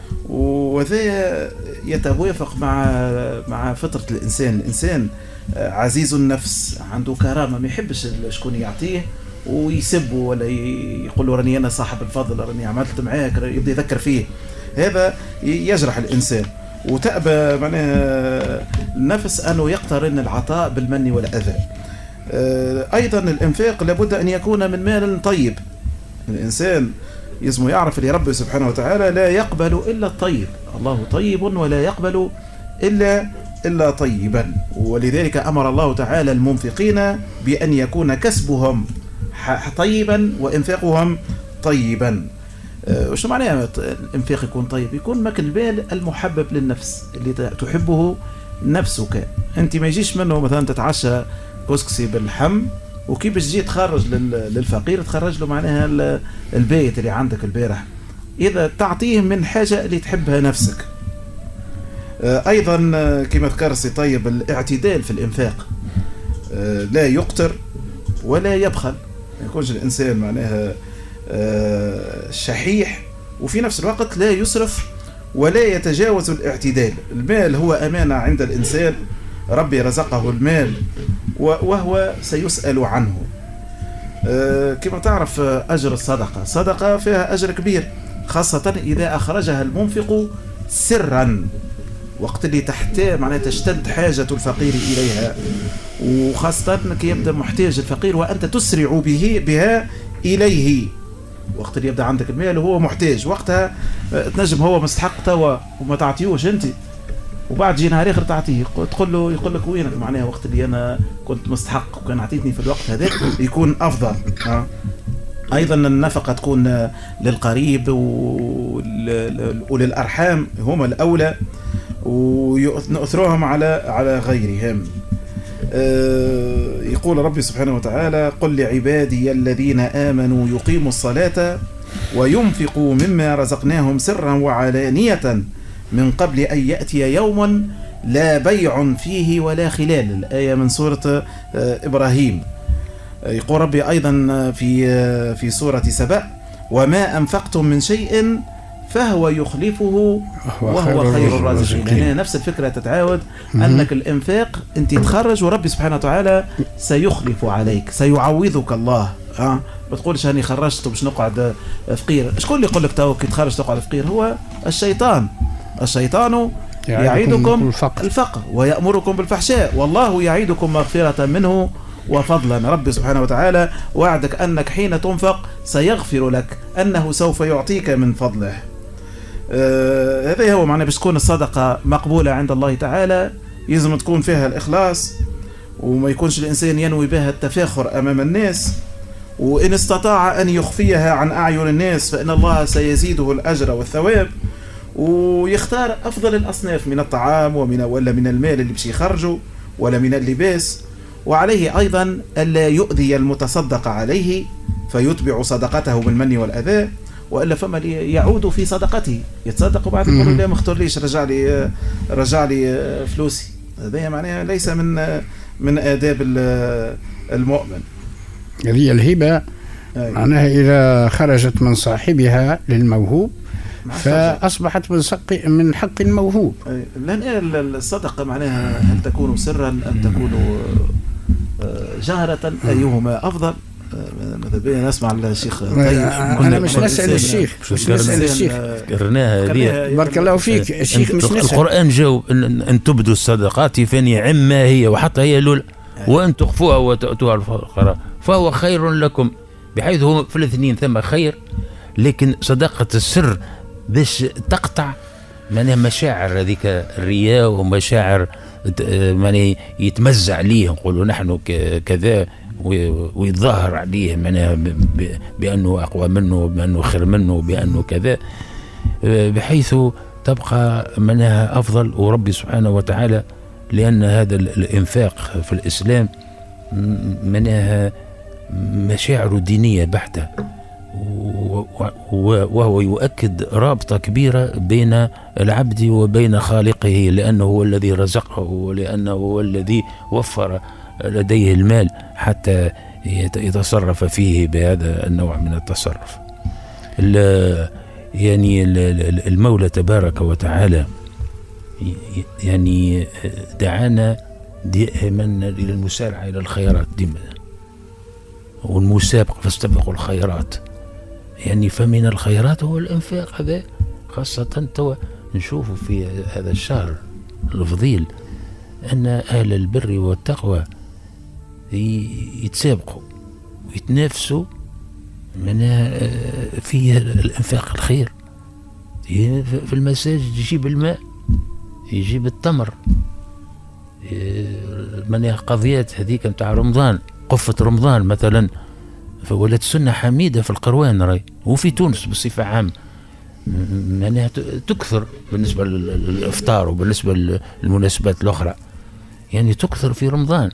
وذا يتوافق مع فطرة الإنسان. الإنسان عزيز النفس، عنده كرامة، ما يحبش شكون يعطيه ويسبه ولا يقول له: راني أنا صاحب الفضل، راني عملت معاك، يبدأ يذكر فيه. هذا يجرح الإنسان. وتأبى معناها النفس أنه يقترن العطاء بالمن والأذى. أيضا الإنفاق لابد أن يكون من مال طيب. الإنسان يسمو يعرف اللي ربه سبحانه وتعالى لا يقبل إلا الطيب، الله طيب ولا يقبل إلا طيبا. ولذلك أمر الله تعالى المنفقين بأن يكون كسبهم طيبا وإنفاقهم طيبا. وش معناه الإنفاق يكون طيب؟ يكون ماك المال المحبب للنفس اللي تحبه نفسك. أنت ما يجيش منه مثلا تتعشى كسكسي باللحم وكيف تجي تخرج للفقير تخرج له معناها البيت اللي عندك البارح. إذا تعطيه من حاجة اللي تحبها نفسك. أيضا كما ذكر سي طيب الاعتدال في الإنفاق، لا يقتر ولا يبخل، ما يكونش الإنسان معناها شحيح وفي نفس الوقت لا يسرف ولا يتجاوز الاعتدال. المال هو أمانة عند الإنسان، ربي رزقه المال وهو سيسأل عنه. كما تعرف أجر الصدقة، صدقة فيها أجر كبير، خاصة إذا أخرجها المنفق سرا وقت اللي معناها تشتد حاجة الفقير إليها، وخاصة كي يبدأ محتاج الفقير وأنت تسرع بها إليه. وقت اللي يبدأ عندك المال وهو محتاج، وقتها تنجم هو مستحق توا وما تعطيوش أنت، وبعد جي نهار اخر تعطيه، تقول له يقول لك وينك معناها وقت اللي انا كنت مستحق وكان عطيتني في الوقت هذاك يكون افضل. ايضا النفقه تكون للقريب وللارحام هما الاولى، ونؤثرهم على غيرهم. يقول ربي سبحانه وتعالى: قل لعبادي الذين آمنوا يقيموا الصلاة وينفقوا مما رزقناهم سرا وعلانية من قبل أن يأتي يوم لا بيع فيه ولا خلال. الآية من سورة إبراهيم. يقول ربي أيضا في سورة سبأ: وما أنفقتم من شيء فهو يخلفه وهو خير الرازقين. هنا نفس الفكرة تتعاود، أنك الإنفاق أنت تخرج وربي سبحانه وتعالى سيخلف عليك، سيعوضك الله. ما تقولش هاني خرجت باش نقعد فقير. شكون اللي يقول لك تو كي تخرج تقعد فقير؟ هو الشيطان. الشيطان يعيدكم الفقر ويأمركم بالفحشاء والله يعيدكم مغفرة منه وفضلا. ربي سبحانه وتعالى وعدك أنك حين تنفق سيغفر لك، أنه سوف يعطيك من فضله. هذا هو معنى باش تكون الصدقة مقبولة عند الله تعالى، يلزم تكون فيها الإخلاص، وما يكونش الإنسان ينوي بها التفاخر أمام الناس. وإن استطاع أن يخفيها عن أعين الناس فإن الله سيزيده الأجر والثواب. ويختار أفضل الأصناف من الطعام ولا من المال اللي باش يخرجه ولا من اللباس. وعليه أيضا ألا يؤذي المتصدق عليه فيتبع صدقته بالمن والأذى، وإلا فما يعود في صدقته، يتصدق وبعد يقول لا ما اختارليش، رجع لي فلوسي. هذا معناها ليس من آداب المؤمن. هذه الهبة معناها إذا خرجت من صاحبها للموهوب فأصبحت من حق الموهوب. لأن الصدقة معناها هل تكون سرا أم تكون جهرة، أيهما أفضل؟ ماذا بينا نسمع الشيخ. أنا مش نسأل الشيخ، ذكرناها بارك الله فيك الشيخ. مش نسأل. القرآن جاوب أن تبدوا الصدقات فنعم ما هي وحتى هي لول، وأن تخفوها وتؤتوها الفقراء فهو خير لكم، بحيث هو في الاثنين ثم خير. لكن صدقة السر باش تقطع مشاعر هذيك الرياء ومشاعر يعني يتمزع عليه، نقولوا نحن كذا، ويتظاهر عليه معناها بأنه أقوى منه، بأنه خير منه، بأنه كذا، بحيث تبقى منها أفضل. وربي سبحانه وتعالى لأن هذا الإنفاق في الإسلام منها مشاعر دينية بحتة، وهو يؤكد رابطة كبيرة بين العبد وبين خالقه، لأنه هو الذي رزقه، ولأنه هو الذي وفر لديه المال حتى يتصرف فيه بهذا النوع من التصرف. يعني المولى تبارك وتعالى يعني دعانا دائما إلى المسارعة إلى الخيرات دائما، والمسابقة فاستبقوا الخيرات. يعني فمن الخيرات هو الإنفاق هذا، خاصة توا نشوف في هذا الشهر الفضيل أن أهل البر والتقوى يتسابقوا ويتنافسوا من في الإنفاق الخير. في المساجد يجيب الماء، يجيب التمر، من قضيات هذيك متاع رمضان، قفة رمضان مثلا، فولت سنة حميدة في القروان راي، وفي تونس بصفة عامة معناها تكثر بالنسبة للإفطار وبالنسبة للمناسبات الأخرى، يعني تكثر في رمضان.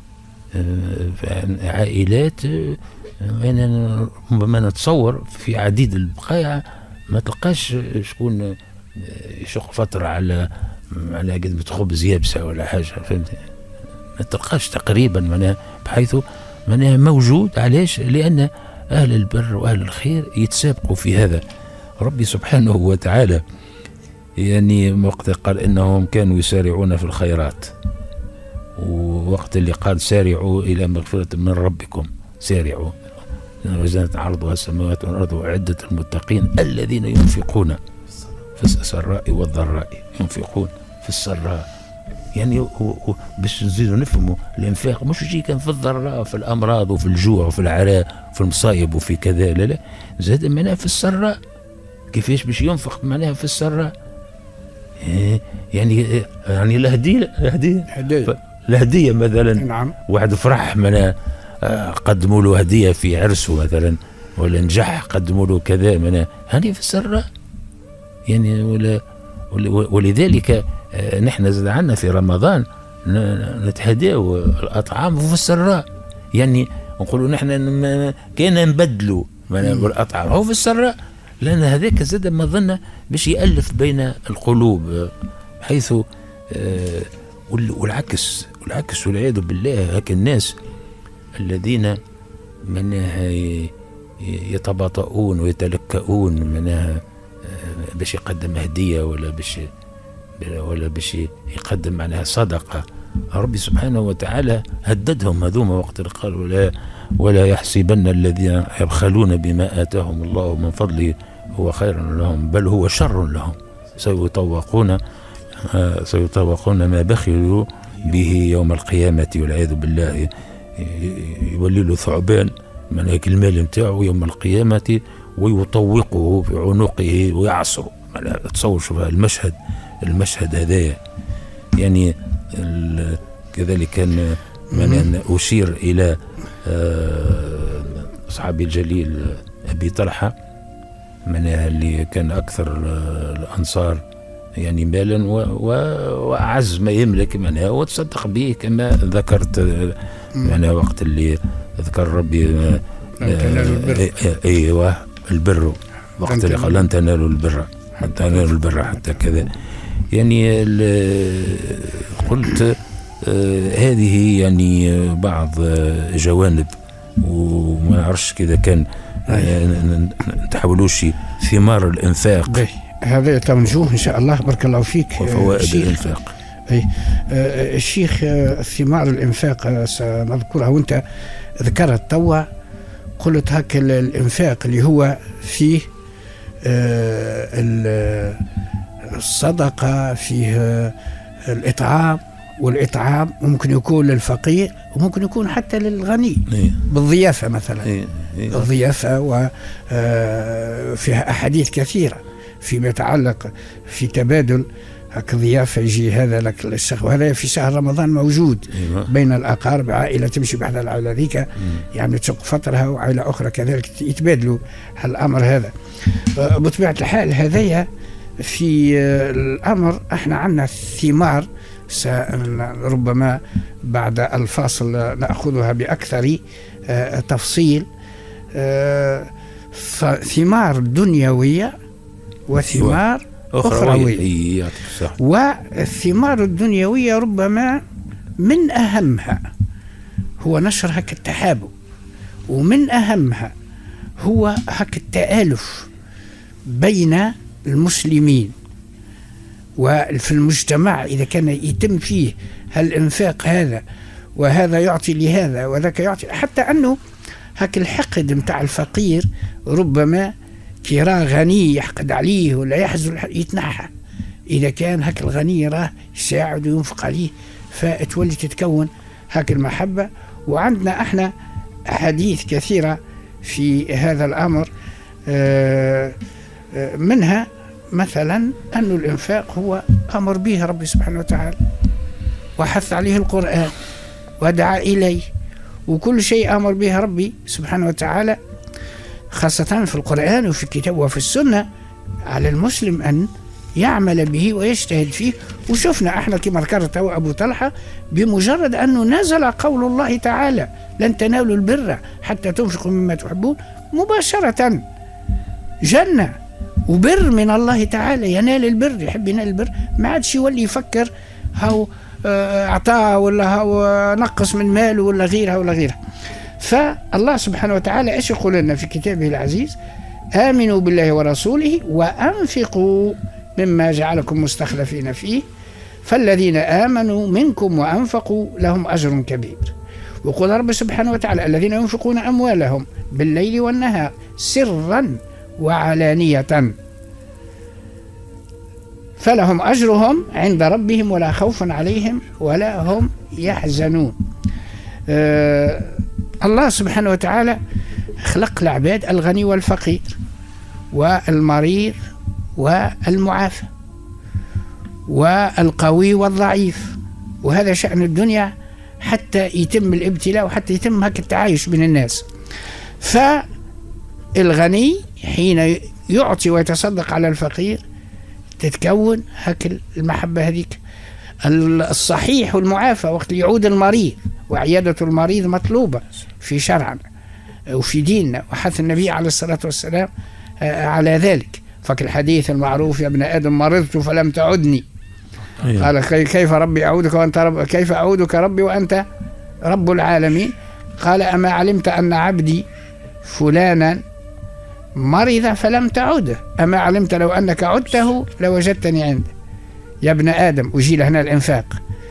عائلات يعني ربما نتصور في عديد البقايع ما تلقاش شكون يشق فترة على قدمة خبز يابسة ولا حاجة، فهمت؟ ما تلقاش تقريبا معناها، بحيث معناها موجود. علاش؟ لأن أهل البر وأهل الخير يتسابقوا في هذا. ربي سبحانه وتعالى يعني وقت قال إنهم كانوا يسارعون في الخيرات، ووقت اللي قال سارعوا إلى مغفرة من ربكم، سارعوا وزنت عرضها السماوات والأرض وأعدت المتقين الذين ينفقون في السراء والضراء. ينفقون في السراء يعني باش نزيدوا نفهموا الإنفاق مش يجي كان في الضراء، في الأمراض وفي الجوع وفي العراء في المصايب وفي كذا، لا زاد معناها في السراء. كيفاش باش ينفق معناها في السراء؟ يعني الهدية مثلا. نعم. واحد فرح من قدموا له هدية في عرسه مثلا، ولا نجح قدموا له كذا من هذه في السراء يعني. ولذلك نحن زاد عنا في رمضان نتهداو الأطعام في السراء، يعني نقولوا نحن كينا نبدلوا بالأطعام هو في السراء، لأن هذاك زاد ما ظن باش يألف بين القلوب، حيث والعكس والعياذ بالله. هكا الناس الذين منها يتباطؤون ويتلكؤون منها باش يقدم هدية ولا باش يقدم معناها صدقة، ربي سبحانه وتعالى هددهم هذوما وقت قال ولا يحسبن الذين يبخلون بما آتاهم الله من فضله هو خير لهم بل هو شر لهم سيطوقون ما بخلوا به يوم القيامة والعياذ بالله. يولي له ثعبان من هيك المال نتاعو يوم القيامة ويطوقه في عنقه ويعصره. تصور شوف المشهد هذايا يعني. كذلك كان من أشير إلى صحابي الجليل أبي طلحة من اللي كان أكثر الأنصار يعني مالا وأعز ما يملك منها وتصدق به كما ذكرت منها وقت اللي ذكر ربي أيوة البر وقت اللي قال لن تنالوا البر حتى كذا يعني. قلت هذه يعني بعض جوانب، وما نعرفش كذا كان نتحولوش ثمار الإنفاق. هذا توجه إن شاء الله. بارك الله فيك. وفوائد الإنفاق. الشيخ ثمار الإنفاق سنذكرها، وأنت ذكرت توا قلت هك الإنفاق اللي هو فيه الصدقة، فيه الإطعام، والإطعام ممكن يكون للفقير وممكن يكون حتى للغني بالضيافة مثلا. الضيافة وفيها أحاديث كثيرة فيما يتعلق في تبادل هك ضيافة، يجي هذا لك الشيخ، وهذا في شهر رمضان موجود بين الأقارب، عائلة تمشي بحد العائلة ذيك يعني تشق فطرها وعائلة أخرى كذلك يتبادلوا الأمر هذا. بطبيعة الحال هذايا في الأمر احنا عندنا ثمار ربما بعد الفاصل نأخذها بأكثر تفصيل. ثمار دنيوية وثمار أخروية. والثمار الدنيوية ربما من أهمها هو نشر هك التحابب، ومن أهمها هو هك التآلف بين المسلمين وفي المجتمع. إذا كان يتم فيه هالإنفاق هذا، وهذا يعطي لهذا وذاك يعطي، حتى أنه هك الحقد متاع الفقير ربما كيراه غني يحقد عليه ولا يحزن يتنحى. إذا كان هك الغني راه يساعد وينفق عليه، فتولي تتكون هك المحبة. وعندنا احنا أحاديث كثيرة في هذا الأمر، منها مثلا أن الإنفاق هو أمر به ربي سبحانه وتعالى، وحث عليه القرآن ودعا إليه، وكل شيء أمر به ربي سبحانه وتعالى، خاصة في القرآن وفي الكتاب وفي السنة، على المسلم أن يعمل به ويجتهد فيه. وشفنا احنا كما ذكرت أبو طلحة، بمجرد أنه نزل قول الله تعالى لن تنالوا البر حتى تنفقوا مما تحبون، مباشرة جنة وبر من الله تعالى، ينال البر، يحب ينال البر، ما عادش يولي يفكر هاو اعطاه ولا هاو نقص من ماله ولا غيرها ولا غيرها. فالله سبحانه وتعالى ايش يقول لنا في كتابه العزيز؟ آمنوا بالله ورسوله وأنفقوا مما جعلكم مستخلفين فيه فالذين آمنوا منكم وأنفقوا لهم أجر كبير. وقال رب سبحانه وتعالى الذين ينفقون أموالهم بالليل والنهار سرا وعلانية فلهم أجرهم عند ربهم ولا خوف عليهم ولا هم يحزنون. الله سبحانه وتعالى خلق العباد الغني والفقير والمريض والمعافى، والقوي والضعيف، وهذا شأن الدنيا حتى يتم الابتلاء وحتى يتم هك التعايش بين الناس. فالغني حين يعطي ويتصدق على الفقير تتكون هك المحبة هذيك. الصحيح والمعافى وقت يعود المريض، وعيادة المريض مطلوبة في شرعنا وفي ديننا، وحث النبي عليه الصلاة والسلام على ذلك. فك الحديث المعروف: يا ابن آدم مرضت فلم تعدني. قال: كيف ربي أعودك وأنت رب، كيف أعودك ربي وأنت رب العالمين؟ قال: أما علمت أن عبدي فلانا مرض فلم تعده، أما علمت لو أنك عدته لوجدتني عنده. يا ابن آدم، أجيل هنا الإنفاق،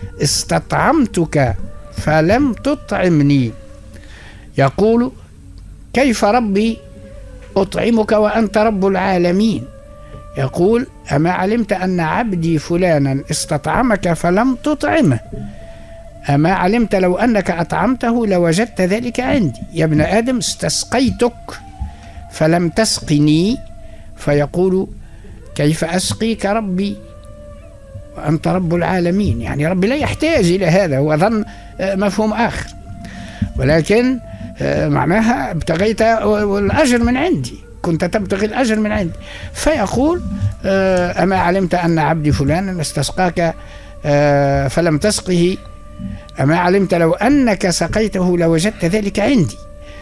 استطعمتك فلم تطعمني. يقول: كيف ربي أطعمك وأنت رب العالمين؟ يقول: أما علمت أن عبدي فلانا استطعمك فلم تطعمه، أما علمت لو أنك أطعمته لوجدت ذلك عندي. يا ابن آدم، استسقيتك فلم تسقني. فيقول: كيف أسقيك ربي وأنت رب العالمين؟ يعني ربي لا يحتاج إلى هذا، هو ظن مفهوم آخر، ولكن معناها ابتغيت الأجر من عندي، كنت تبتغي الأجر من عندي. فيقول: أما علمت أن عبدي فلان استسقاك فلم تسقه، أما علمت لو أنك سقيته لوجدت ذلك عندي.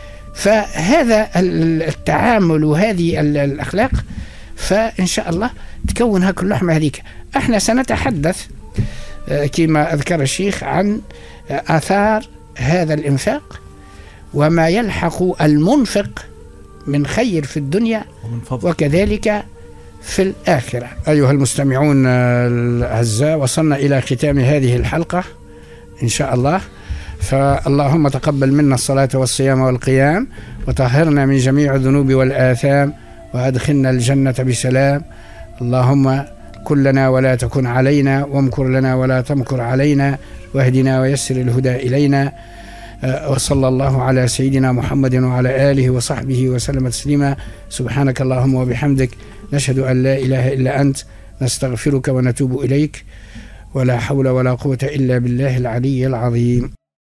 فهذا التعامل وهذه الأخلاق، فإن شاء الله تكون هاك اللحمة هذيك. احنا سنتحدث كما أذكر الشيخ عن آثار هذا الإنفاق وما يلحق المنفق من خير في الدنيا وكذلك في الآخرة. أيها المستمعون الأعزاء، وصلنا إلى ختام هذه الحلقة إن شاء الله. فاللهم تقبل منا الصلاة والصيام والقيام، وطهرنا من جميع الذنوب والآثام، وأدخلنا الجنة بسلام. اللهم كن لنا ولا تكن علينا، وامكر لنا ولا تمكر علينا، واهدنا ويسر الهدى إلينا. وصلى الله على سيدنا محمد وعلى آله وصحبه وسلم تسليما. سبحانك اللهم وبحمدك، نشهد أن لا إله إلا أنت، نستغفرك ونتوب إليك، ولا حول ولا قوة إلا بالله العلي العظيم.